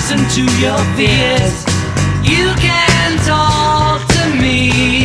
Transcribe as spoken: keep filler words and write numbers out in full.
listen to your fears. You can talk to me.